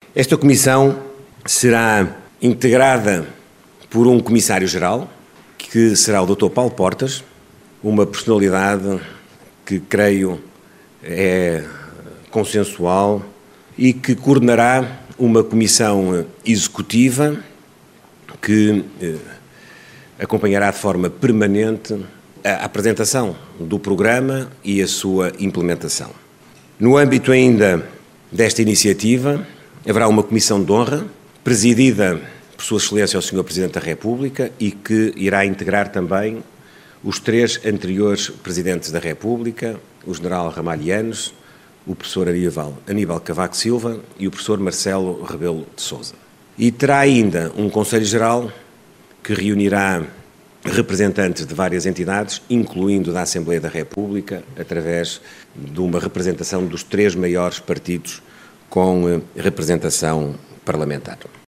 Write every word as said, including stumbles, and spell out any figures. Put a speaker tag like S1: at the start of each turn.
S1: Esta comissão será integrada por um comissário-geral, que será o doutor Paulo Portas, uma personalidade que creio é consensual e que coordenará uma comissão executiva que eh, acompanhará de forma permanente a apresentação do programa e a sua implementação. No âmbito ainda desta iniciativa, haverá uma comissão de honra, presidida por Sua Excelência o senhor Presidente da República e que irá integrar também os três anteriores Presidentes da República, o general Ramalhianes, o professor Aníbal, Aníbal Cavaco Silva e o professor Marcelo Rebelo de Sousa. E terá ainda um Conselho Geral que reunirá representantes de várias entidades, incluindo da Assembleia da República, através de uma representação dos três maiores partidos com representação parlamentar.